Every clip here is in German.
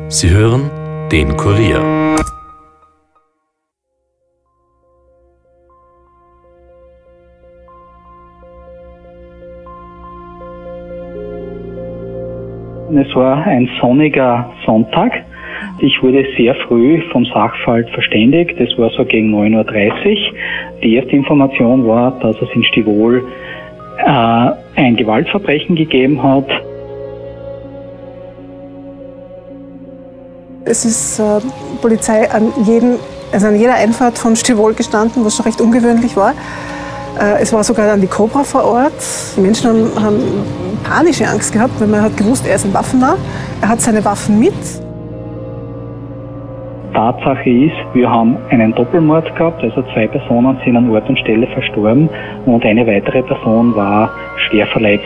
Sie hören den Kurier. Es war ein sonniger Sonntag. Ich wurde sehr früh vom Sachverhalt verständigt. Das war so gegen 9:30 Uhr. Die erste Information war, dass es in Stivol ein Gewaltverbrechen gegeben hat. Es ist Polizei an jeder Einfahrt von Stivol gestanden, was schon recht ungewöhnlich war. Es war sogar dann die Cobra vor Ort. Die Menschen haben panische Angst gehabt, weil man hat gewusst, er ist ein Waffennah. Er hat seine Waffen mit. Tatsache ist, wir haben einen Doppelmord gehabt, also 2 Personen sind an Ort und Stelle verstorben und eine weitere Person war schwer verletzt.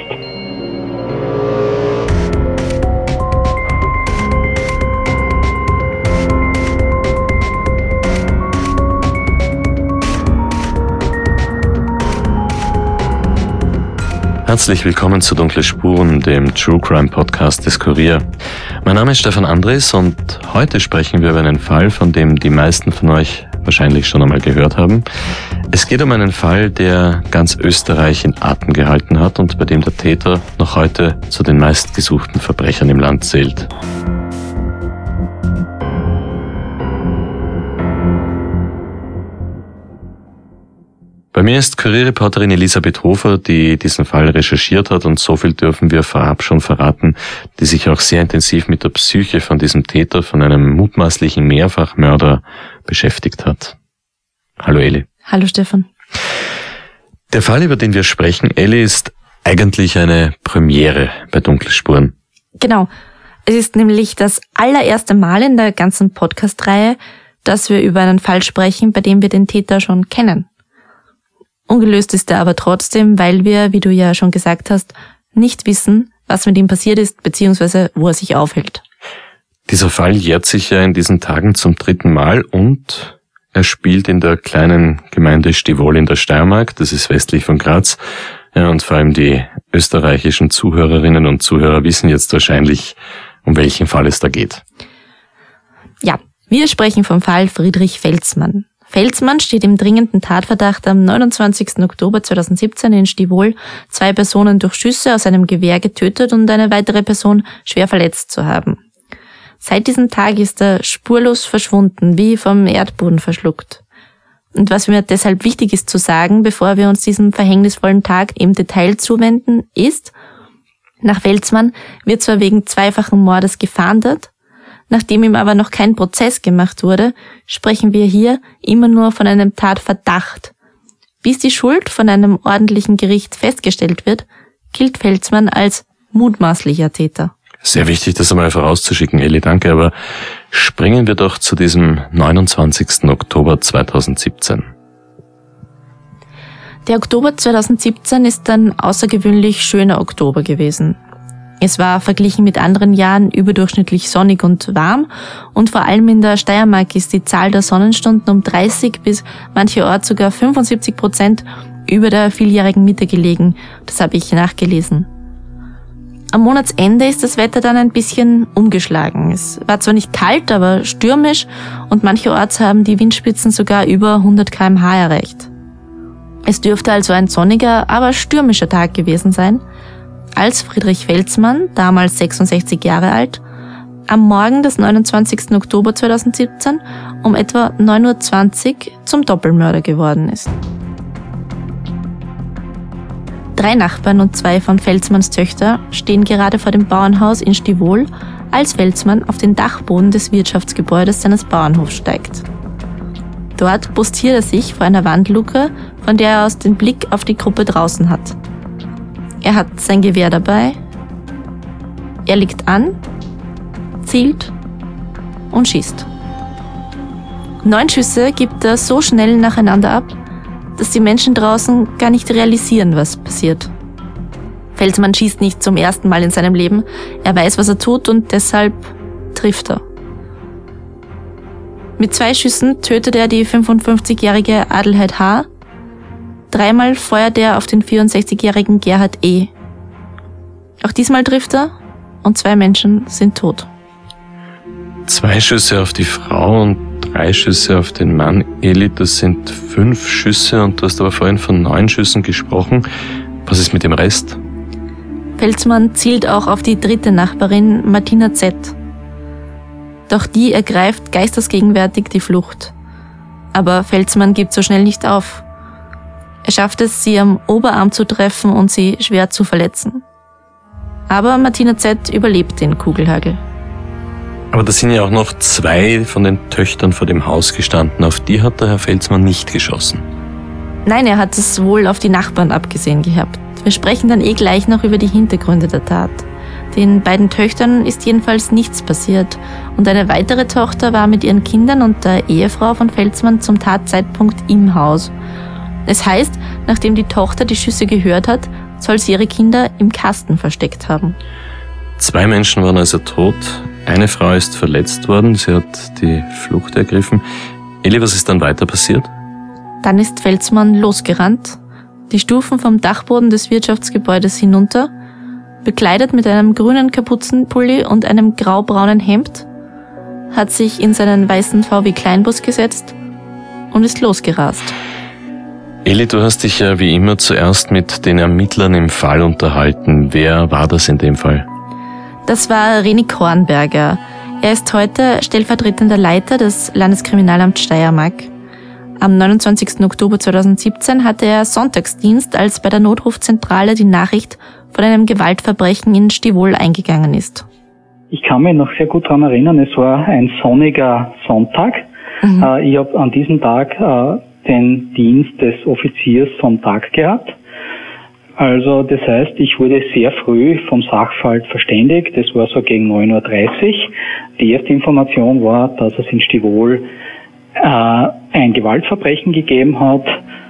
Herzlich willkommen zu Dunkle Spuren, dem True Crime Podcast des Kurier. Mein Name ist Stefan Andres und heute sprechen wir über einen Fall, von dem die meisten von euch wahrscheinlich schon einmal gehört haben. Es geht um einen Fall, der ganz Österreich in Atem gehalten hat und bei dem der Täter noch heute zu den meistgesuchten Verbrechern im Land zählt. Bei mir ist Kurierreporterin Elisabeth Hofer, die diesen Fall recherchiert hat, und so viel dürfen wir vorab schon verraten, die sich auch sehr intensiv mit der Psyche von diesem Täter, von einem mutmaßlichen Mehrfachmörder beschäftigt hat. Hallo Eli. Hallo Stefan. Der Fall, über den wir sprechen, Eli, ist eigentlich eine Premiere bei Dunkle Spuren. Genau. Es ist nämlich das allererste Mal in der ganzen Podcast-Reihe, dass wir über einen Fall sprechen, bei dem wir den Täter schon kennen. Ungelöst ist er aber trotzdem, weil wir, wie du ja schon gesagt hast, nicht wissen, was mit ihm passiert ist, beziehungsweise wo er sich aufhält. Dieser Fall jährt sich ja in diesen Tagen zum 3. Mal und er spielt in der kleinen Gemeinde Stivol in der Steiermark, das ist westlich von Graz. Ja, und vor allem die österreichischen Zuhörerinnen und Zuhörer wissen jetzt wahrscheinlich, um welchen Fall es da geht. Ja, wir sprechen vom Fall Friedrich Velzmann. Velzmann steht im dringenden Tatverdacht, am 29. Oktober 2017 in Stivol 2 Personen durch Schüsse aus einem Gewehr getötet und eine weitere Person schwer verletzt zu haben. Seit diesem Tag ist er spurlos verschwunden, wie vom Erdboden verschluckt. Und was mir deshalb wichtig ist zu sagen, bevor wir uns diesem verhängnisvollen Tag im Detail zuwenden, ist, nach Velzmann wird zwar wegen zweifachen Mordes gefahndet, nachdem ihm aber noch kein Prozess gemacht wurde, sprechen wir hier immer nur von einem Tatverdacht. Bis die Schuld von einem ordentlichen Gericht festgestellt wird, gilt Velzmann als mutmaßlicher Täter. Sehr wichtig, das einmal vorauszuschicken, Eli, danke, aber springen wir doch zu diesem 29. Oktober 2017. Der Oktober 2017 ist ein außergewöhnlich schöner Oktober gewesen. Es war verglichen mit anderen Jahren überdurchschnittlich sonnig und warm und vor allem in der Steiermark ist die Zahl der Sonnenstunden um 30 bis mancherorts sogar 75% über der vieljährigen Mitte gelegen. Das habe ich nachgelesen. Am Monatsende ist das Wetter dann ein bisschen umgeschlagen. Es war zwar nicht kalt, aber stürmisch und mancherorts haben die Windspitzen sogar über 100 km/h erreicht. Es dürfte also ein sonniger, aber stürmischer Tag gewesen sein, als Friedrich Velzmann, damals 66 Jahre alt, am Morgen des 29. Oktober 2017 um etwa 9:20 Uhr zum Doppelmörder geworden ist. 3 Nachbarn und 2 von Velzmanns Töchter stehen gerade vor dem Bauernhaus in Stivol, als Velzmann auf den Dachboden des Wirtschaftsgebäudes seines Bauernhofs steigt. Dort postiert er sich vor einer Wandluke, von der er aus den Blick auf die Gruppe draußen hat. Er hat sein Gewehr dabei, er legt an, zielt und schießt. 9 Schüsse gibt er so schnell nacheinander ab, dass die Menschen draußen gar nicht realisieren, was passiert. Velzmann schießt nicht zum ersten Mal in seinem Leben, er weiß, was er tut und deshalb trifft er. Mit 2 Schüssen tötet er die 55-jährige Adelheid H., 3-mal feuert er auf den 64-jährigen Gerhard E. Auch diesmal trifft er und 2 Menschen sind tot. 2 Schüsse auf die Frau und 3 Schüsse auf den Mann. Eli, das sind 5 Schüsse und du hast aber vorhin von 9 Schüssen gesprochen. Was ist mit dem Rest? Felsmann zielt auch auf die 3. Nachbarin, Martina Z. Doch die ergreift geistesgegenwärtig die Flucht. Aber Felsmann gibt so schnell nicht auf. Er schafft es, sie am Oberarm zu treffen und sie schwer zu verletzen. Aber Martina Z. überlebt den Kugelhagel. Aber da sind ja auch noch 2 von den Töchtern vor dem Haus gestanden. Auf die hat der Herr Felsmann nicht geschossen. Nein, er hat es wohl auf die Nachbarn abgesehen gehabt. Wir sprechen dann gleich noch über die Hintergründe der Tat. Den beiden Töchtern ist jedenfalls nichts passiert. Und eine weitere Tochter war mit ihren Kindern und der Ehefrau von Felsmann zum Tatzeitpunkt im Haus. Es heißt, nachdem die Tochter die Schüsse gehört hat, soll sie ihre Kinder im Kasten versteckt haben. 2 Menschen waren also tot. Eine Frau ist verletzt worden. Sie hat die Flucht ergriffen. Eli, was ist dann weiter passiert? Dann ist Felsmann losgerannt, die Stufen vom Dachboden des Wirtschaftsgebäudes hinunter, bekleidet mit einem grünen Kapuzenpulli und einem graubraunen Hemd, hat sich in seinen weißen VW Kleinbus gesetzt und ist losgerast. Eli, du hast dich ja wie immer zuerst mit den Ermittlern im Fall unterhalten. Wer war das in dem Fall? Das war René Kornberger. Er ist heute stellvertretender Leiter des Landeskriminalamts Steiermark. Am 29. Oktober 2017 hatte er Sonntagsdienst, als bei der Notrufzentrale die Nachricht von einem Gewaltverbrechen in Stivol eingegangen ist. Ich kann mich noch sehr gut daran erinnern, es war ein sonniger Sonntag. Ich habe an diesem Tag den Dienst des Offiziers vom Tag gehabt. Also das heißt, ich wurde sehr früh vom Sachverhalt verständigt. Das war so gegen 9:30 Uhr. Die erste Information war, dass es in Stivol ein Gewaltverbrechen gegeben hat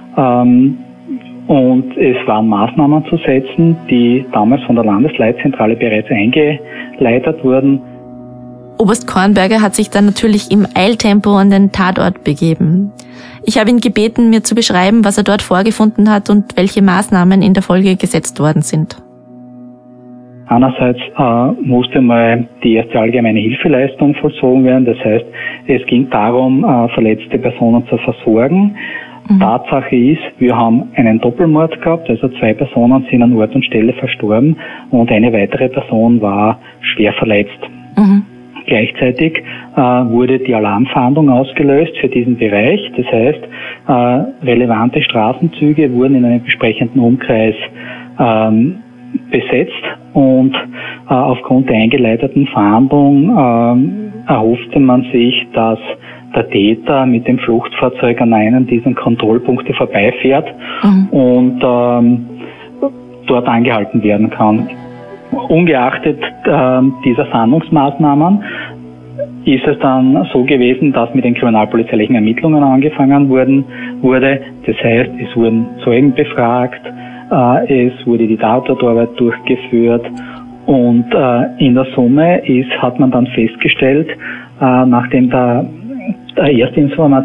und es waren Maßnahmen zu setzen, die damals von der Landesleitzentrale bereits eingeleitet wurden. Oberst Kornberger hat sich dann natürlich im Eiltempo an den Tatort begeben. Ich habe ihn gebeten, mir zu beschreiben, was er dort vorgefunden hat und welche Maßnahmen in der Folge gesetzt worden sind. Einerseits musste mal die erste allgemeine Hilfeleistung vollzogen werden. Das heißt, es ging darum, verletzte Personen zu versorgen. Tatsache ist, wir haben einen Doppelmord gehabt, also 2 Personen sind an Ort und Stelle verstorben und eine weitere Person war schwer verletzt. Gleichzeitig wurde die Alarmfahndung ausgelöst für diesen Bereich. Das heißt, relevante Straßenzüge wurden in einem entsprechenden Umkreis besetzt und aufgrund der eingeleiteten Fahndung erhoffte man sich, dass der Täter mit dem Fluchtfahrzeug an einem dieser Kontrollpunkte vorbeifährt und dort angehalten werden kann. Ungeachtet dieser Fahndungsmaßnahmen ist es dann so gewesen, dass mit den kriminalpolizeilichen Ermittlungen angefangen wurde. Das heißt, es wurden Zeugen befragt, es wurde die Tatortarbeit durchgeführt und in der Summe hat man dann festgestellt, nachdem die erste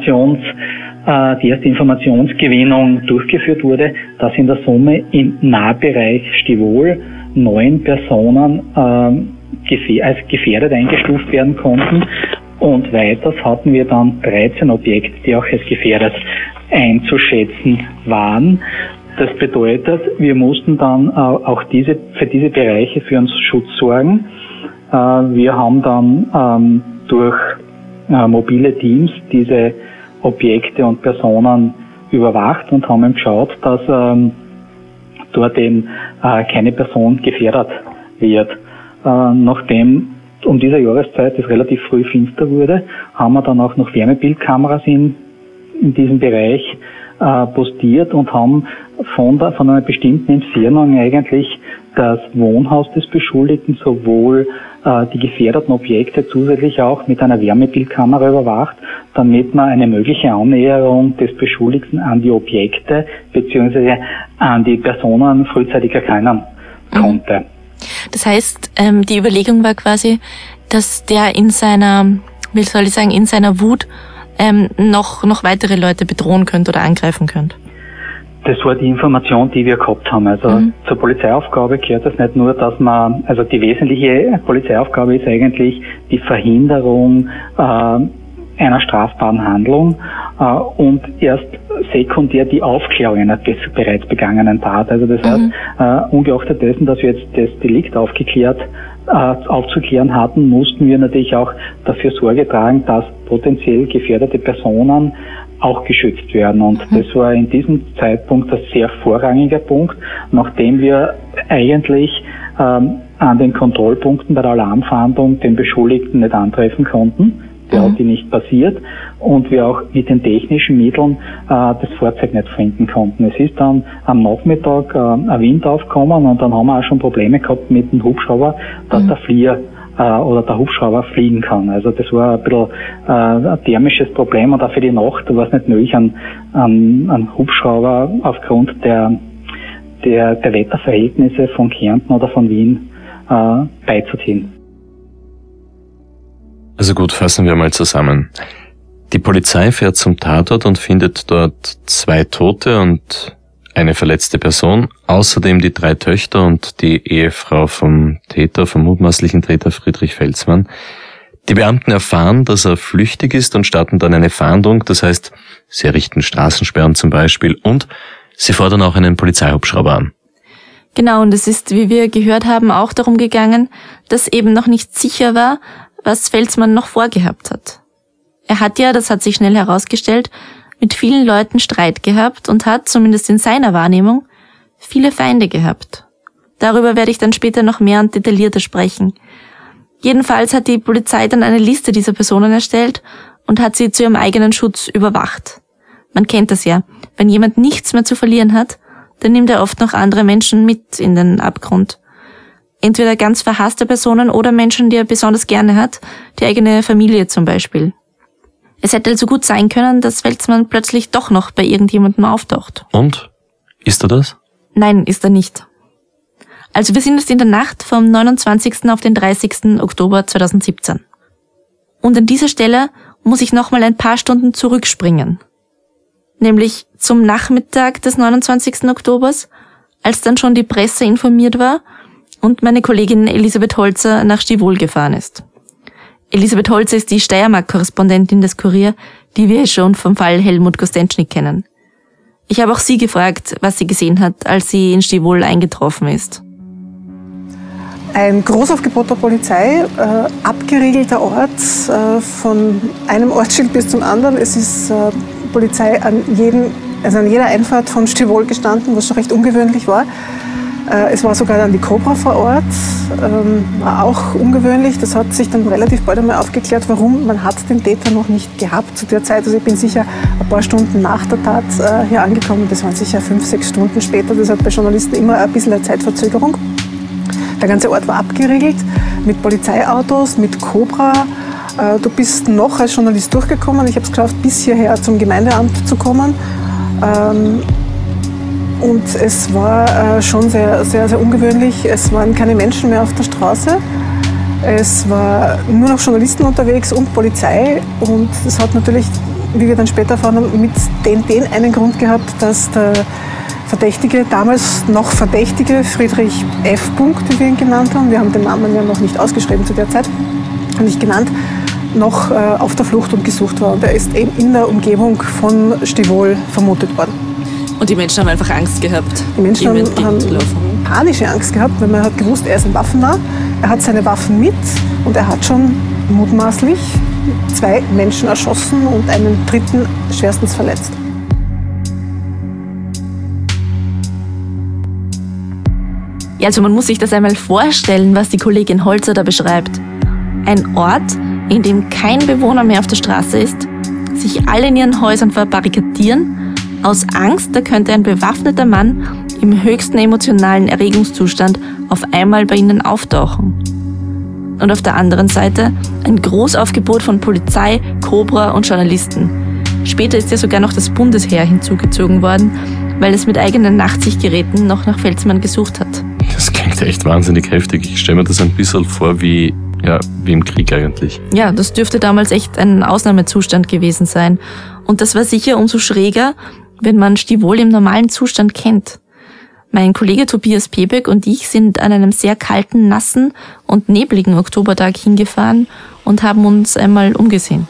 Informationsgewinnung durchgeführt wurde, dass in der Summe im Nahbereich Stivol 9 Personen als gefährdet eingestuft werden konnten und weiters hatten wir dann 13 Objekte, die auch als gefährdet einzuschätzen waren. Das bedeutet, wir mussten dann auch für diese Bereiche für uns Schutz sorgen. Wir haben dann durch mobile Teams diese Objekte und Personen überwacht und haben geschaut, dass dort eben keine Person gefährdet wird. Nachdem um dieser Jahreszeit es relativ früh finster wurde, haben wir dann auch noch Wärmebildkameras in diesem Bereich postiert und haben von einer bestimmten Entfernung eigentlich das Wohnhaus des Beschuldigten sowohl die gefährdeten Objekte zusätzlich auch mit einer Wärmebildkamera überwacht, damit man eine mögliche Annäherung des Beschuldigten an die Objekte bzw. an die Personen frühzeitig erkennen konnte. Das heißt, die Überlegung war quasi, dass der in seiner Wut noch weitere Leute bedrohen könnte oder angreifen könnte. Das war die Information, die wir gehabt haben. Also zur Polizeiaufgabe gehört es nicht nur, dass man, also die wesentliche Polizeiaufgabe ist eigentlich die Verhinderung einer strafbaren Handlung und erst sekundär die Aufklärung einer bereits begangenen Tat. Also das heißt, ungeachtet dessen, dass wir jetzt das Delikt aufzuklären hatten, mussten wir natürlich auch dafür Sorge tragen, dass potenziell gefährdete Personen auch geschützt werden. Und das war in diesem Zeitpunkt ein sehr vorrangiger Punkt, nachdem wir eigentlich an den Kontrollpunkten bei der Alarmfahndung den Beschuldigten nicht antreffen konnten. Der hat die nicht passiert und wir auch mit den technischen Mitteln das Fahrzeug nicht finden konnten. Es ist dann am Nachmittag ein Wind aufgekommen und dann haben wir auch schon Probleme gehabt mit dem Hubschrauber, dass der Flieger oder der Hubschrauber fliegen kann. Also das war ein bisschen ein thermisches Problem und auch für die Nacht war es nicht möglich, einen Hubschrauber aufgrund der Wetterverhältnisse von Kärnten oder von Wien beizuziehen. Also gut, fassen wir mal zusammen. Die Polizei fährt zum Tatort und findet dort 2 Tote und eine verletzte Person, außerdem die 3 Töchter und die Ehefrau vom Täter, vom mutmaßlichen Täter Friedrich Felsmann. Die Beamten erfahren, dass er flüchtig ist und starten dann eine Fahndung, das heißt, sie errichten Straßensperren zum Beispiel und sie fordern auch einen Polizeihubschrauber an. Genau, und es ist, wie wir gehört haben, auch darum gegangen, dass eben noch nicht sicher war, was Felsmann noch vorgehabt hat. Er hat ja, das hat sich schnell herausgestellt, mit vielen Leuten Streit gehabt und hat, zumindest in seiner Wahrnehmung, viele Feinde gehabt. Darüber werde ich dann später noch mehr und detaillierter sprechen. Jedenfalls hat die Polizei dann eine Liste dieser Personen erstellt und hat sie zu ihrem eigenen Schutz überwacht. Man kennt das ja. Wenn jemand nichts mehr zu verlieren hat, dann nimmt er oft noch andere Menschen mit in den Abgrund. Entweder ganz verhasste Personen oder Menschen, die er besonders gerne hat, die eigene Familie zum Beispiel. Es hätte also gut sein können, dass Felsmann plötzlich doch noch bei irgendjemandem auftaucht. Und? Ist er das? Nein, ist er nicht. Also wir sind jetzt in der Nacht vom 29. auf den 30. Oktober 2017. Und an dieser Stelle muss ich nochmal ein paar Stunden zurückspringen. Nämlich zum Nachmittag des 29. Oktobers, als dann schon die Presse informiert war und meine Kollegin Elisabeth Holzer nach Stivol gefahren ist. Elisabeth Holzer ist die Steiermark-Korrespondentin des Kurier, die wir schon vom Fall Helmut Kostenschnik kennen. Ich habe auch sie gefragt, was sie gesehen hat, als sie in Stivol eingetroffen ist. Ein Großaufgebot der Polizei, abgeriegelter Ort, von einem Ortsschild bis zum anderen. Es ist Polizei an jeder Einfahrt von Stivol gestanden, was schon recht ungewöhnlich war. Es war sogar dann die Cobra vor Ort, war auch ungewöhnlich. Das hat sich dann relativ bald einmal aufgeklärt, warum. Man hat den Täter noch nicht gehabt zu der Zeit. Also ich bin sicher ein paar Stunden nach der Tat hier angekommen. Das waren sicher 5-6 Stunden später. Das hat bei Journalisten immer ein bisschen eine Zeitverzögerung. Der ganze Ort war abgeriegelt mit Polizeiautos, mit Cobra. Du bist noch als Journalist durchgekommen. Ich habe es geschafft, bis hierher zum Gemeindeamt zu kommen. Und es war schon sehr, sehr, sehr ungewöhnlich. Es waren keine Menschen mehr auf der Straße. Es war nur noch Journalisten unterwegs und Polizei. Und es hat natürlich, wie wir dann später erfahren haben, mit den einen Grund gehabt, dass der Verdächtige, damals noch Verdächtige, Friedrich F. wie wir ihn genannt haben, wir haben den Namen ja noch nicht ausgeschrieben zu der Zeit, nicht genannt, noch auf der Flucht und gesucht war. Und er ist eben in der Umgebung von Stivol vermutet worden. Und die Menschen haben einfach Angst gehabt. Die Menschen haben panische Angst gehabt, weil man hat gewusst, er ist ein Waffennah. Er hat seine Waffen mit und er hat schon mutmaßlich 2 Menschen erschossen und einen 3. schwerstens verletzt. Ja, also man muss sich das einmal vorstellen, was die Kollegin Holzer da beschreibt. Ein Ort, in dem kein Bewohner mehr auf der Straße ist, sich alle in ihren Häusern verbarrikadieren, aus Angst, da könnte ein bewaffneter Mann im höchsten emotionalen Erregungszustand auf einmal bei ihnen auftauchen. Und auf der anderen Seite ein Großaufgebot von Polizei, Cobra und Journalisten. Später ist ja sogar noch das Bundesheer hinzugezogen worden, weil es mit eigenen Nachtsichtgeräten noch nach Felsmann gesucht hat. Das klingt echt wahnsinnig heftig. Ich stelle mir das ein bisschen vor wie im Krieg eigentlich. Ja, das dürfte damals echt ein Ausnahmezustand gewesen sein. Und das war sicher umso schräger, wenn man Stivol im normalen Zustand kennt. Mein Kollege Tobias Pebek und ich sind an einem sehr kalten, nassen und nebligen Oktobertag hingefahren und haben uns einmal umgesehen.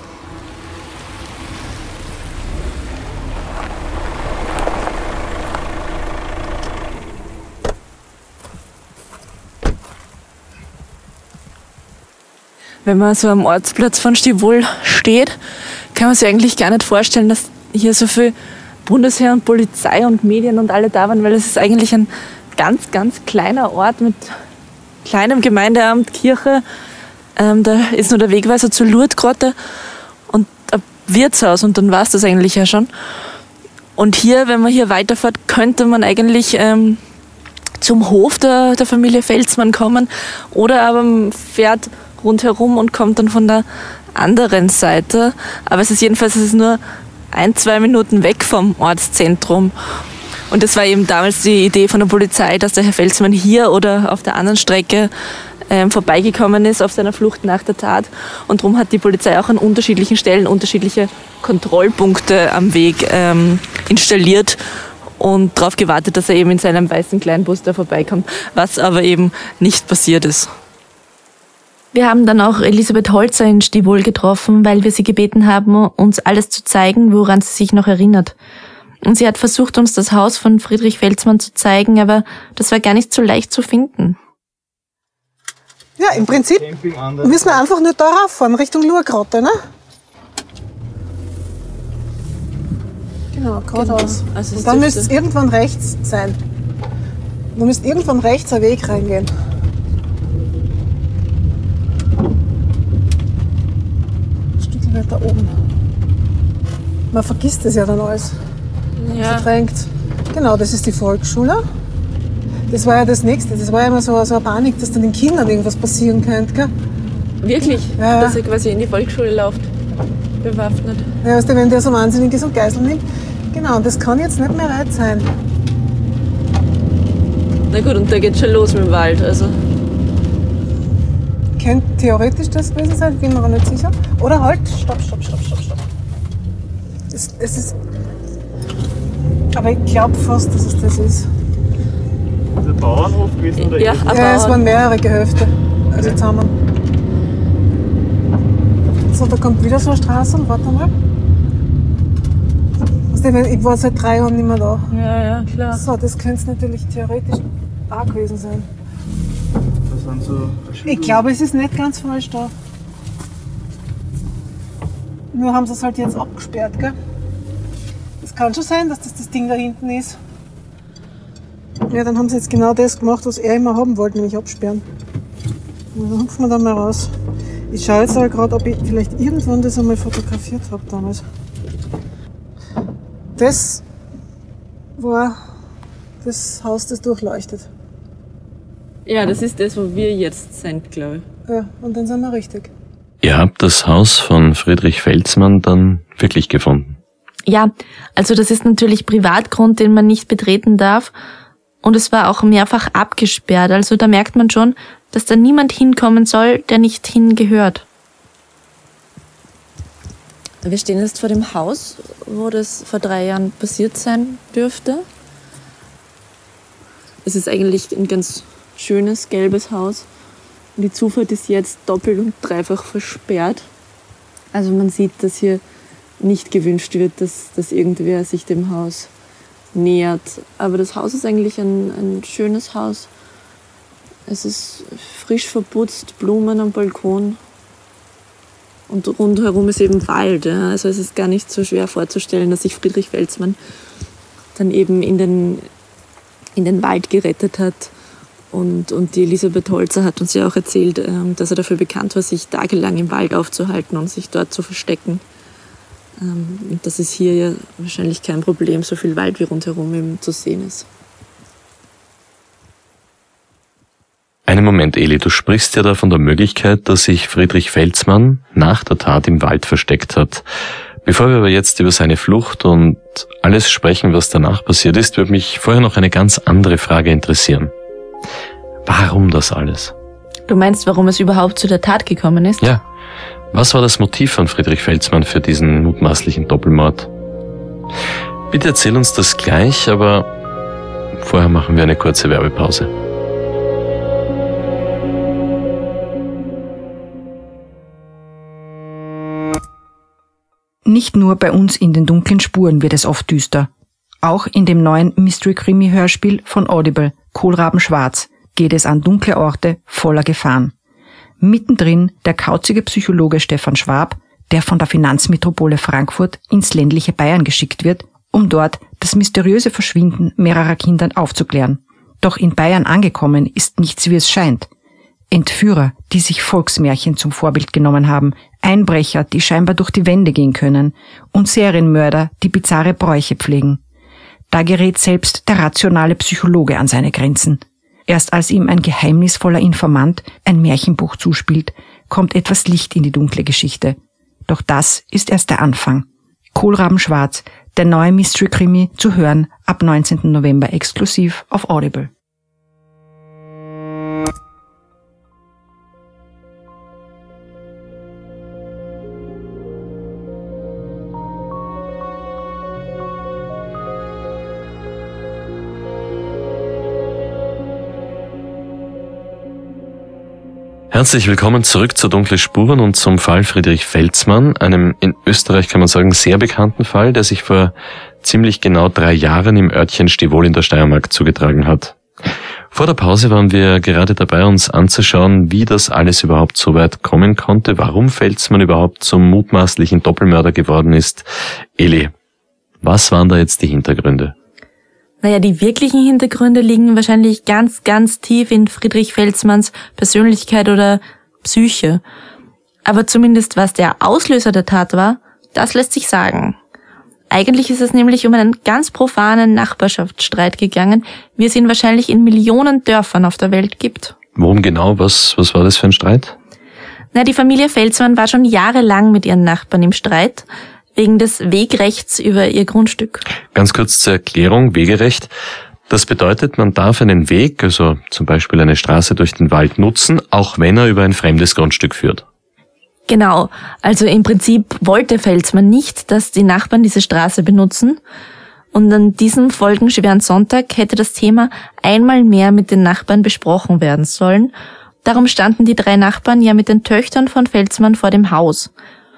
Wenn man so am Ortsplatz von Stivol steht, kann man sich eigentlich gar nicht vorstellen, dass hier so viel Bundesheer und Polizei und Medien und alle da waren, weil es ist eigentlich ein ganz, ganz kleiner Ort mit kleinem Gemeindeamt, Kirche. Da ist nur der Wegweiser zur Lourdesgrotte und ein Wirtshaus und dann war es das eigentlich ja schon. Und hier, wenn man hier weiterfährt, könnte man eigentlich zum Hof der Familie Velzmann kommen oder aber man fährt rundherum und kommt dann von der anderen Seite. Aber es ist nur 1-2 Minuten weg vom Ortszentrum. Und das war eben damals die Idee von der Polizei, dass der Herr Velzmann hier oder auf der anderen Strecke vorbeigekommen ist auf seiner Flucht nach der Tat. Und darum hat die Polizei auch an unterschiedlichen Stellen unterschiedliche Kontrollpunkte am Weg installiert und darauf gewartet, dass er eben in seinem weißen Kleinbus da vorbeikommt, was aber eben nicht passiert ist. Wir haben dann auch Elisabeth Holzer in Stivol getroffen, weil wir sie gebeten haben, uns alles zu zeigen, woran sie sich noch erinnert. Und sie hat versucht, uns das Haus von Friedrich Velzmann zu zeigen, aber das war gar nicht so leicht zu finden. Ja, im Prinzip müssen wir einfach nur da rauffahren, Richtung Lourdesgrotte, ne? Genau, geradeaus. Genau. Also und dann müsste es irgendwann rechts sein. Da müsste irgendwann rechts ein Weg reingehen. Da oben. Man vergisst es ja dann alles. Ja. Verdrängt. Genau, das ist die Volksschule. Das war ja das Nächste. Das war ja immer so eine Panik, dass dann den Kindern irgendwas passieren könnte. Gell? Wirklich? Ja. Dass er quasi in die Volksschule läuft, bewaffnet. Ja, weißt du, wenn der so wahnsinnig ist und Geiseln nimmt. Genau, und das kann jetzt nicht mehr weit sein. Na gut, und da geht's schon los mit dem Wald. Also. Könnte theoretisch das gewesen sein, bin mir aber nicht sicher. Oder halt, stopp. Es ist. Aber ich glaube fast, dass es das ist. Der Bauernhof gewesen oder? Ja, es waren mehrere Gehöfte. Also zusammen. So, da kommt wieder so eine Straße. Warte mal. Ich war seit 3 Jahren nicht mehr da. Ja, klar. So, das könnte es natürlich theoretisch auch gewesen sein. Ich glaube, es ist nicht ganz falsch da. Nur haben sie es halt jetzt abgesperrt, gell? Es kann schon sein, dass das Ding da hinten ist. Ja, dann haben sie jetzt genau das gemacht, was er immer haben wollte, nämlich absperren. Und dann hupfen wir da mal raus. Ich schaue jetzt halt gerade, ob ich vielleicht irgendwann das einmal fotografiert habe damals. Das war das Haus, das durchleuchtet. Ja, das ist das, wo wir jetzt sind, glaube ich. Ja, und dann sind wir richtig. Ihr habt das Haus von Friedrich Velzmann dann wirklich gefunden? Ja, also das ist natürlich Privatgrund, den man nicht betreten darf. Und es war auch mehrfach abgesperrt. Also da merkt man schon, dass da niemand hinkommen soll, der nicht hingehört. Wir stehen jetzt vor dem Haus, wo das vor 3 Jahren passiert sein dürfte. Es ist eigentlich ein ganz schönes, gelbes Haus. Und die Zufahrt ist jetzt doppelt und dreifach versperrt. Also man sieht, dass hier nicht gewünscht wird, dass irgendwer sich dem Haus nähert. Aber das Haus ist eigentlich ein schönes Haus. Es ist frisch verputzt, Blumen am Balkon. Und rundherum ist eben Wald. Ja. Also es ist gar nicht so schwer vorzustellen, dass sich Friedrich Velzmann dann eben in den Wald gerettet hat. Und die Elisabeth Holzer hat uns ja auch erzählt, dass er dafür bekannt war, sich tagelang im Wald aufzuhalten und sich dort zu verstecken. Und das ist hier ja wahrscheinlich kein Problem, so viel Wald wie rundherum eben zu sehen ist. Einen Moment, Eli, du sprichst ja da von der Möglichkeit, dass sich Friedrich Velzmann nach der Tat im Wald versteckt hat. Bevor wir aber jetzt über seine Flucht und alles sprechen, was danach passiert ist, würde mich vorher noch eine ganz andere Frage interessieren. Warum das alles? Du meinst, warum es überhaupt zu der Tat gekommen ist? Ja. Was war das Motiv von Friedrich Velzmann für diesen mutmaßlichen Doppelmord? Bitte erzähl uns das gleich, aber vorher machen wir eine kurze Werbepause. Nicht nur bei uns in den dunklen Spuren wird es oft düster. Auch in dem neuen Mystery-Krimi-Hörspiel von Audible, Kohlraben Schwarz, geht es an dunkle Orte voller Gefahren. Mittendrin der kauzige Psychologe Stefan Schwab, der von der Finanzmetropole Frankfurt ins ländliche Bayern geschickt wird, um dort das mysteriöse Verschwinden mehrerer Kinder aufzuklären. Doch in Bayern angekommen ist nichts, wie es scheint. Entführer, die sich Volksmärchen zum Vorbild genommen haben, Einbrecher, die scheinbar durch die Wände gehen können, und Serienmörder, die bizarre Bräuche pflegen. Da gerät selbst der rationale Psychologe an seine Grenzen. Erst als ihm ein geheimnisvoller Informant ein Märchenbuch zuspielt, kommt etwas Licht in die dunkle Geschichte. Doch das ist erst der Anfang. Kohlraben Schwarz, der neue Mystery-Krimi, zu hören ab 19. November exklusiv auf Audible. Herzlich willkommen zurück zu Dunkle Spuren und zum Fall Friedrich Felsmann, einem in Österreich, kann man sagen, sehr bekannten Fall, der sich vor ziemlich genau 3 Jahren im Örtchen Stivol in der Steiermark zugetragen hat. Vor der Pause waren wir gerade dabei, uns anzuschauen, wie das alles überhaupt so weit kommen konnte, warum Felsmann überhaupt zum mutmaßlichen Doppelmörder geworden ist. Eli, was waren da jetzt die Hintergründe? Naja, die wirklichen Hintergründe liegen wahrscheinlich ganz, ganz tief in Friedrich Felsmanns Persönlichkeit oder Psyche. Aber zumindest was der Auslöser der Tat war, das lässt sich sagen. Eigentlich ist es nämlich um einen ganz profanen Nachbarschaftsstreit gegangen, wie es ihn wahrscheinlich in Millionen Dörfern auf der Welt gibt. Worum genau? Was war das für ein Streit? Na, die Familie Felsmann war schon jahrelang mit ihren Nachbarn im Streit, wegen des Wegrechts über ihr Grundstück. Ganz kurz zur Erklärung, Wegerecht. Das bedeutet, man darf einen Weg, also zum Beispiel eine Straße durch den Wald nutzen, auch wenn er über ein fremdes Grundstück führt. Genau, also im Prinzip wollte Felsmann nicht, dass die Nachbarn diese Straße benutzen. Und an diesem folgenschweren Sonntag hätte das Thema einmal mehr mit den Nachbarn besprochen werden sollen. Darum standen die 3 Nachbarn ja mit den Töchtern von Felsmann vor dem Haus.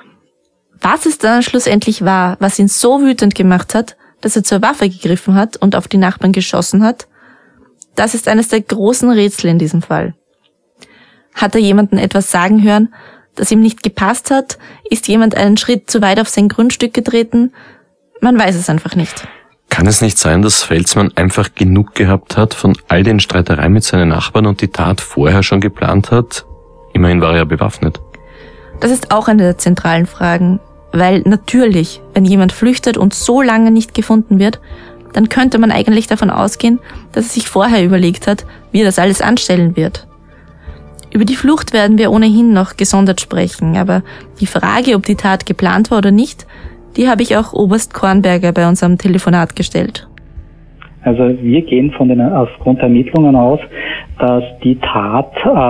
Was es dann schlussendlich war, was ihn so wütend gemacht hat, dass er zur Waffe gegriffen hat und auf die Nachbarn geschossen hat, das ist eines der großen Rätsel in diesem Fall. Hat er jemanden etwas sagen hören, das ihm nicht gepasst hat? Ist jemand einen Schritt zu weit auf sein Grundstück getreten? Man weiß es einfach nicht. Kann es nicht sein, dass Felsmann einfach genug gehabt hat von all den Streitereien mit seinen Nachbarn und die Tat vorher schon geplant hat? Immerhin war er ja bewaffnet. Das ist auch eine der zentralen Fragen, weil natürlich, wenn jemand flüchtet und so lange nicht gefunden wird, dann könnte man eigentlich davon ausgehen, dass er sich vorher überlegt hat, wie er das alles anstellen wird. Über die Flucht werden wir ohnehin noch gesondert sprechen, aber die Frage, ob die Tat geplant war oder nicht, die habe ich auch Oberst Kornberger bei unserem Telefonat gestellt. Also wir gehen aufgrund der Ermittlungen aus, dass die Tat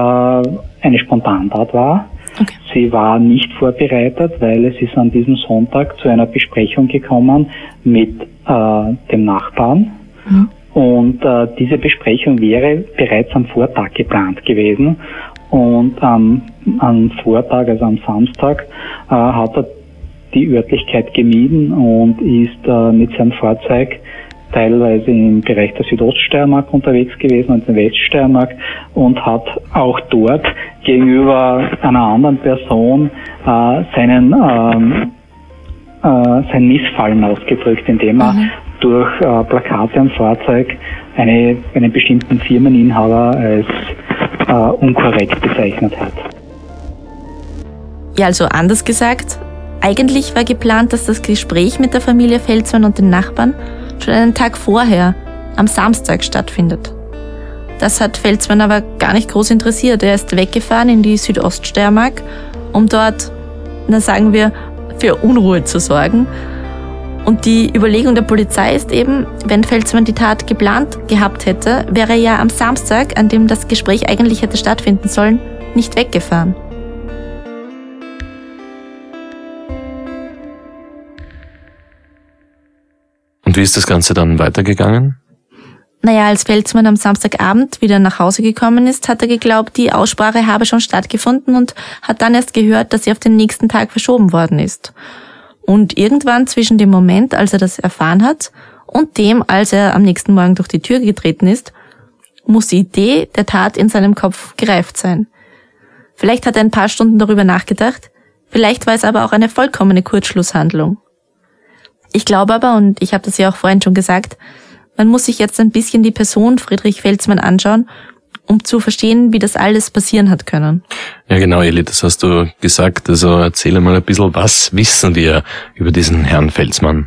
eine Spontantat war. Okay. Sie war nicht vorbereitet, weil es ist an diesem Sonntag zu einer Besprechung gekommen mit dem Nachbarn. Mhm. Und diese Besprechung wäre bereits am Vortag geplant gewesen. Und am Vortag, also am Samstag, hat er die Örtlichkeit gemieden und ist mit seinem Fahrzeug teilweise im Bereich der Südoststeiermark unterwegs gewesen und der Weststeiermark und hat auch dort gegenüber einer anderen Person sein Missfallen ausgedrückt, indem er durch Plakate am Fahrzeug einen bestimmten Firmeninhaber als unkorrekt bezeichnet hat. Ja, also anders gesagt, eigentlich war geplant, dass das Gespräch mit der Familie Felsmann und den Nachbarn schon einen Tag vorher, am Samstag, stattfindet. Das hat Felsmann aber gar nicht groß interessiert. Er ist weggefahren in die Südoststeiermark, um dort, sagen wir, für Unruhe zu sorgen. Und die Überlegung der Polizei ist eben, wenn Felsmann die Tat geplant gehabt hätte, wäre er ja am Samstag, an dem das Gespräch eigentlich hätte stattfinden sollen, nicht weggefahren. Und Und wie ist das Ganze dann weitergegangen? Naja, als Velzmann am Samstagabend wieder nach Hause gekommen ist, hat er geglaubt, die Aussprache habe schon stattgefunden und hat dann erst gehört, dass sie auf den nächsten Tag verschoben worden ist. Und irgendwann zwischen dem Moment, als er das erfahren hat, und dem, als er am nächsten Morgen durch die Tür getreten ist, muss die Idee der Tat in seinem Kopf gereift sein. Vielleicht hat er ein paar Stunden darüber nachgedacht, vielleicht war es aber auch eine vollkommene Kurzschlusshandlung. Ich glaube aber, und ich habe das ja auch vorhin schon gesagt, man muss sich jetzt ein bisschen die Person Friedrich Velzmann anschauen, um zu verstehen, wie das alles passieren hat können. Ja genau, Eli, das hast du gesagt. Also erzähle mal ein bisschen, was wissen wir über diesen Herrn Velzmann?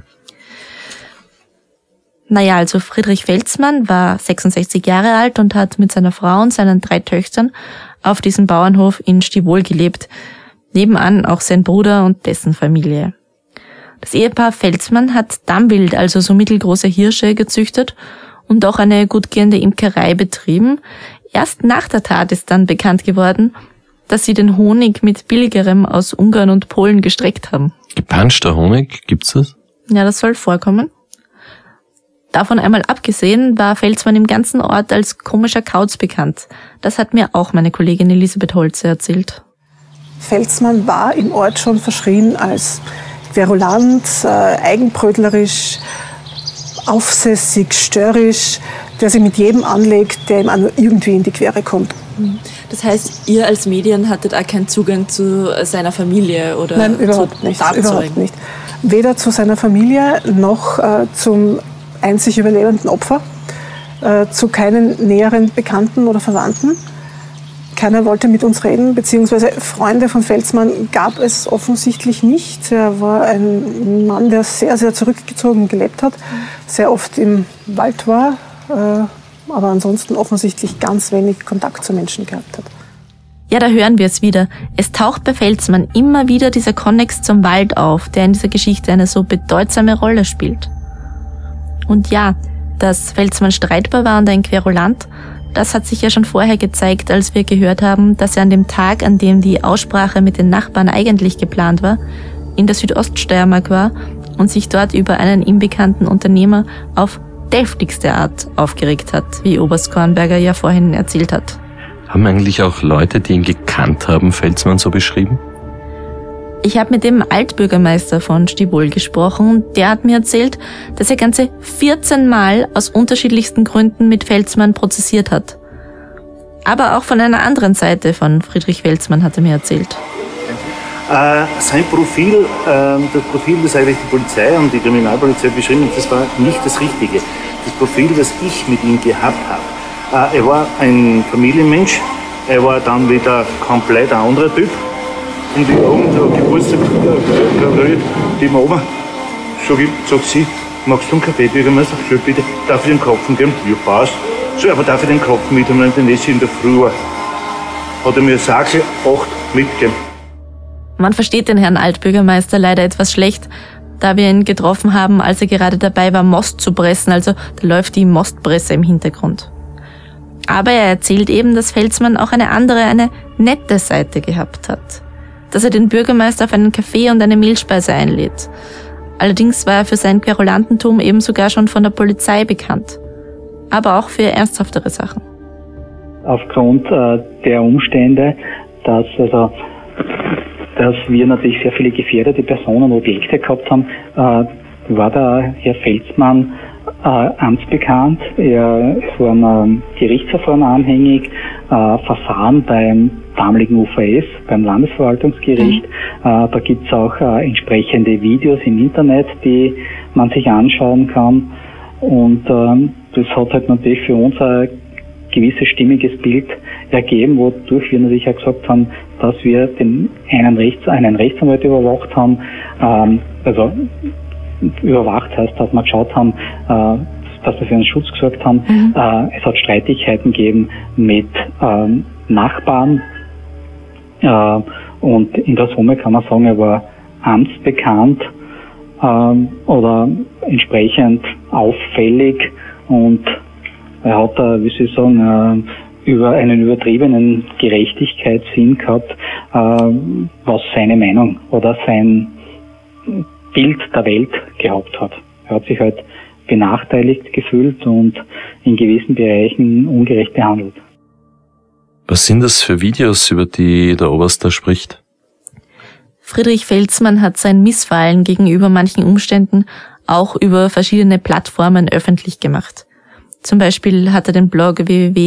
Naja, also Friedrich Velzmann war 66 Jahre alt und hat mit seiner Frau und seinen 3 Töchtern auf diesem Bauernhof in Stivol gelebt. Nebenan auch sein Bruder und dessen Familie. Das Ehepaar Velzmann hat Dammwild, also so mittelgroße Hirsche, gezüchtet und auch eine gut gehende Imkerei betrieben. Erst nach der Tat ist dann bekannt geworden, dass sie den Honig mit billigerem aus Ungarn und Polen gestreckt haben. Gepanschter Honig, gibt's das? Ja, das soll vorkommen. Davon einmal abgesehen war Velzmann im ganzen Ort als komischer Kauz bekannt. Das hat mir auch meine Kollegin Elisabeth Holze erzählt. Velzmann war im Ort schon verschrien als querulant, eigenbrötlerisch, aufsässig, störrisch, der sich mit jedem anlegt, der ihm auch nur irgendwie in die Quere kommt. Das heißt, ihr als Medien hattet auch keinen Zugang zu seiner Familie oder Nein, überhaupt nicht. Tatzeugen? Überhaupt nicht. Weder zu seiner Familie noch zum einzig überlebenden Opfer, zu keinen näheren Bekannten oder Verwandten. Keiner wollte mit uns reden, beziehungsweise Freunde von Velzmann gab es offensichtlich nicht. Er war ein Mann, der sehr, sehr zurückgezogen gelebt hat, sehr oft im Wald war, aber ansonsten offensichtlich ganz wenig Kontakt zu Menschen gehabt hat. Ja, da hören wir es wieder. Es taucht bei Velzmann immer wieder dieser Konnex zum Wald auf, der in dieser Geschichte eine so bedeutsame Rolle spielt. Und ja, dass Velzmann streitbar war und ein Querulant, das hat sich ja schon vorher gezeigt, als wir gehört haben, dass er an dem Tag, an dem die Aussprache mit den Nachbarn eigentlich geplant war, in der Südoststeiermark war und sich dort über einen ihm bekannten Unternehmer auf deftigste Art aufgeregt hat, wie Oberst Kornberger ja vorhin erzählt hat. Haben eigentlich auch Leute, die ihn gekannt haben, Velzmann so beschrieben? Ich habe mit dem Altbürgermeister von Stivol gesprochen und der hat mir erzählt, dass er ganze 14 Mal aus unterschiedlichsten Gründen mit Velzmann prozessiert hat. Aber auch von einer anderen Seite von Friedrich Velzmann hat er mir erzählt. Sein Profil, das Profil, das eigentlich die Polizei und die Kriminalpolizei beschrieben hat, das war nicht das Richtige. Das Profil, das ich mit ihm gehabt habe. Er war ein Familienmensch, er war dann wieder komplett ein anderer Typ. Und ich habe so Geburtstag gerührt, die Mama, sagt sie, magst du einen Kaffee, Bürgermeister? Schön, bitte, darf ich den Kopf geben? Ja, passt. So, aber darf ich den Kopf mitnehmen, den ich in der Früh war? Hat er mir Sache 8 mitgegeben. Man versteht den Herrn Altbürgermeister leider etwas schlecht, da wir ihn getroffen haben, als er gerade dabei war, Most zu pressen, also da läuft die Mostpresse im Hintergrund. Aber er erzählt eben, dass Velzmann auch eine andere, eine nette Seite gehabt hat. Dass er den Bürgermeister auf einen Kaffee und eine Mehlspeise einlädt. Allerdings war er für sein Querulantentum eben sogar schon von der Polizei bekannt. Aber auch für ernsthaftere Sachen. Aufgrund der Umstände, dass wir natürlich sehr viele gefährdete Personen und Objekte gehabt haben, war der Herr Velzmann amtsbekannt. Es waren Gerichtsverfahren anhängig, Verfahren beim damaligen UVS, beim Landesverwaltungsgericht. Da gibt es auch entsprechende Videos im Internet, die man sich anschauen kann. Und das hat halt natürlich für uns ein gewisses stimmiges Bild ergeben, wodurch wir natürlich auch gesagt haben, dass wir einen Rechtsanwalt überwacht haben. Also überwacht heißt, dass wir geschaut haben, dass wir für einen Schutz gesorgt haben. Es hat Streitigkeiten gegeben mit Nachbarn. Und in der Summe kann man sagen, er war amtsbekannt oder entsprechend auffällig und er hat da, wie soll ich sagen, über einen übertriebenen Gerechtigkeitssinn gehabt, was seine Meinung oder sein Bild der Welt gehabt hat. Er hat sich halt benachteiligt gefühlt und in gewissen Bereichen ungerecht behandelt. Was sind das für Videos, über die der Oberst da spricht? Friedrich Felsmann hat sein Missfallen gegenüber manchen Umständen auch über verschiedene Plattformen öffentlich gemacht. Zum Beispiel hat er den Blog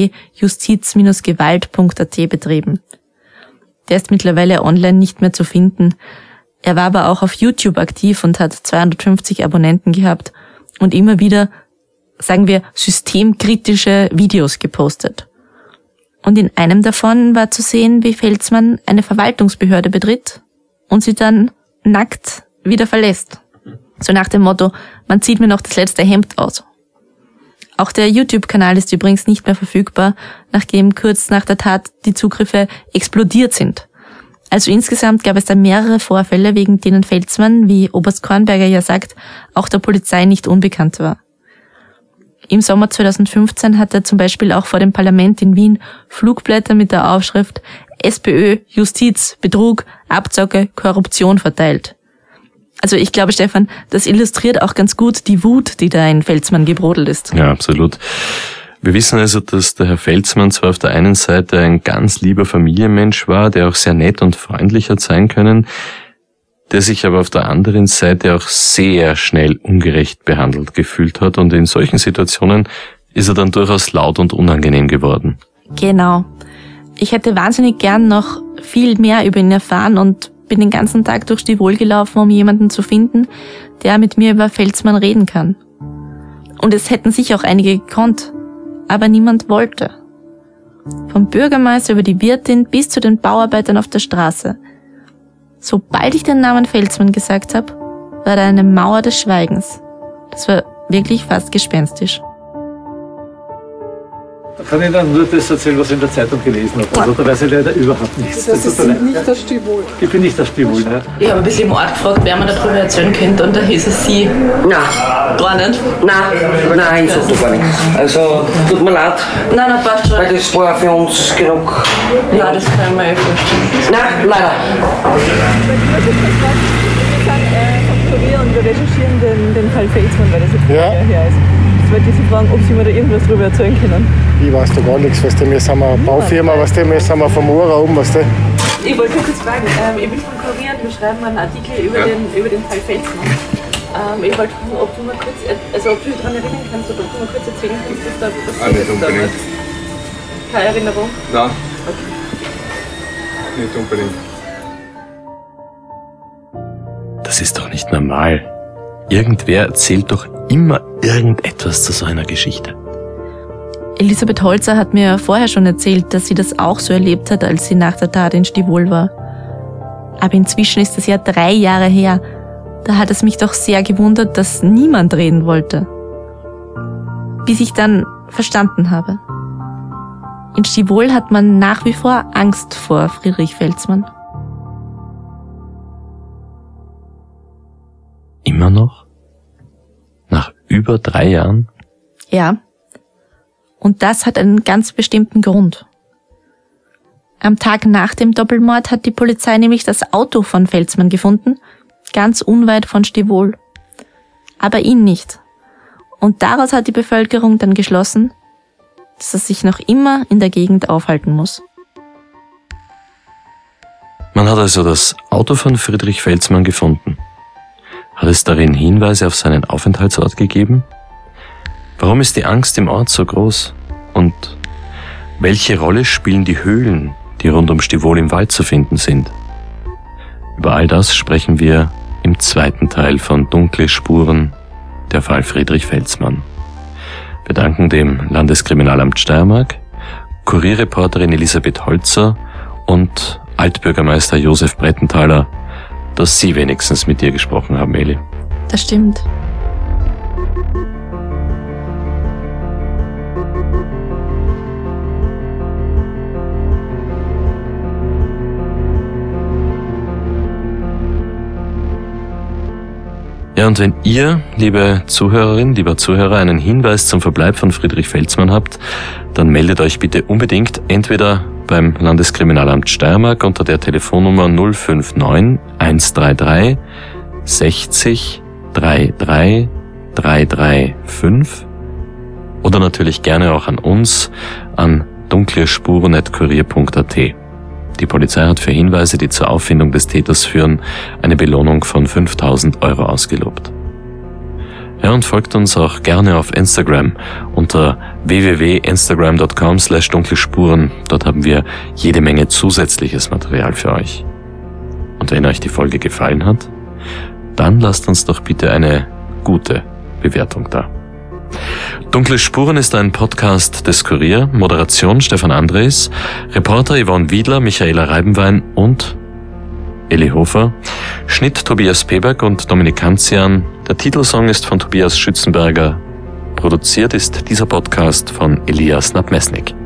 www.justiz-gewalt.at betrieben. Der ist mittlerweile online nicht mehr zu finden. Er war aber auch auf YouTube aktiv und hat 250 Abonnenten gehabt und immer wieder, sagen wir, systemkritische Videos gepostet. Und in einem davon war zu sehen, wie Felsmann eine Verwaltungsbehörde betritt und sie dann nackt wieder verlässt. So nach dem Motto, man zieht mir noch das letzte Hemd aus. Auch der YouTube-Kanal ist übrigens nicht mehr verfügbar, nachdem kurz nach der Tat die Zugriffe explodiert sind. Also insgesamt gab es da mehrere Vorfälle, wegen denen Felsmann, wie Oberst Kornberger ja sagt, auch der Polizei nicht unbekannt war. Im Sommer 2015 hat er zum Beispiel auch vor dem Parlament in Wien Flugblätter mit der Aufschrift SPÖ, Justiz, Betrug, Abzocke, Korruption verteilt. Also ich glaube, Stefan, das illustriert auch ganz gut die Wut, die da in Felsmann gebrodelt ist. Ja, absolut. Wir wissen also, dass der Herr Felsmann zwar auf der einen Seite ein ganz lieber Familienmensch war, der auch sehr nett und freundlich hat sein können, der sich aber auf der anderen Seite auch sehr schnell ungerecht behandelt gefühlt hat, und in solchen Situationen ist er dann durchaus laut und unangenehm geworden. Genau. Ich hätte wahnsinnig gern noch viel mehr über ihn erfahren und bin den ganzen Tag durch Stivol gelaufen, um jemanden zu finden, der mit mir über Felsmann reden kann. Und es hätten sicher auch einige gekonnt, aber niemand wollte. Vom Bürgermeister über die Wirtin bis zu den Bauarbeitern auf der Straße. Sobald ich den Namen Felsmann gesagt habe, war da eine Mauer des Schweigens. Das war wirklich fast gespenstisch. Da kann ich dann nur das erzählen, was ich in der Zeitung gelesen habe. Also da weiß ich leider überhaupt nichts. Das ist nicht der Stivol. Ich bin nicht der Stivol, ne? Ich habe ein bisschen im Ort gefragt, wer mir darüber erzählen könnte, und da hieß es Sie. Nein. Gar nicht? Nein, ich sage gar nichts. Also, tut mir leid. Nein, passt schon. Weil das war für uns genug. Ja, das kann ich mir vorstellen. Nein, leider. Und wir recherchieren den Fall Felsmann, weil das jetzt her ist. Jetzt wollte ich Sie fragen, ob Sie mir da irgendwas darüber erzählen können. Ich weiß da gar nichts, weißt du, wir sind eine Baufirma, weißt du, wir sind vom Urraum, weißt du. Ich wollte kurz fragen, ich bin vom Kurier und wir schreiben einen Artikel über den Fall Felsmann. Ich wollte fragen, ob du mal kurz, also ob du dich daran erinnern kannst oder ob du mal kurz erzählen kannst, was da passiert ist damals. Keine Erinnerung? Nein. Okay. Nicht unbedingt. Das ist doch nicht normal. Irgendwer erzählt doch immer irgendetwas zu so einer Geschichte. Elisabeth Holzer hat mir vorher schon erzählt, dass sie das auch so erlebt hat, als sie nach der Tat in Stivol war. Aber inzwischen ist es ja 3 Jahre her. Da hat es mich doch sehr gewundert, dass niemand reden wollte. Bis ich dann verstanden habe. In Stivol hat man nach wie vor Angst vor Friedrich Felsmann. Immer noch? Nach über 3 Jahren? Ja. Und das hat einen ganz bestimmten Grund. Am Tag nach dem Doppelmord hat die Polizei nämlich das Auto von Felsmann gefunden, ganz unweit von Stivol. Aber ihn nicht. Und daraus hat die Bevölkerung dann geschlossen, dass er sich noch immer in der Gegend aufhalten muss. Man hat also das Auto von Friedrich Felsmann gefunden. Hat es darin Hinweise auf seinen Aufenthaltsort gegeben? Warum ist die Angst im Ort so groß? Und welche Rolle spielen die Höhlen, die rund um Stivol im Wald zu finden sind? Über all das sprechen wir im 2. Teil von Dunkle Spuren, der Fall Friedrich Felsmann. Wir danken dem Landeskriminalamt Steiermark, Kurierreporterin Elisabeth Holzer und Altbürgermeister Josef Brettenthaler, dass Sie wenigstens mit dir gesprochen haben, Eli. Das stimmt. Ja, und wenn ihr, liebe Zuhörerin, lieber Zuhörer, einen Hinweis zum Verbleib von Friedrich Felsmann habt, dann meldet euch bitte unbedingt entweder beim Landeskriminalamt Steiermark unter der Telefonnummer 059 133 60 33 335 oder natürlich gerne auch an uns an dunklespuren@kurier.at. Die Polizei hat für Hinweise, die zur Auffindung des Täters führen, eine Belohnung von 5.000 Euro ausgelobt. Ja, und folgt uns auch gerne auf Instagram unter www.instagram.com/dunklespuren. Dort haben wir jede Menge zusätzliches Material für euch. Und wenn euch die Folge gefallen hat, dann lasst uns doch bitte eine gute Bewertung da. Dunkle Spuren ist ein Podcast des Kurier, Moderation Stefan Andres, Reporter Yvonne Wiedler, Michaela Reibenwein und Eli Hofer, Schnitt Tobias Peberg und Dominik Kanzian. Der Titelsong ist von Tobias Schützenberger. Produziert ist dieser Podcast von Elias Nabmesnik.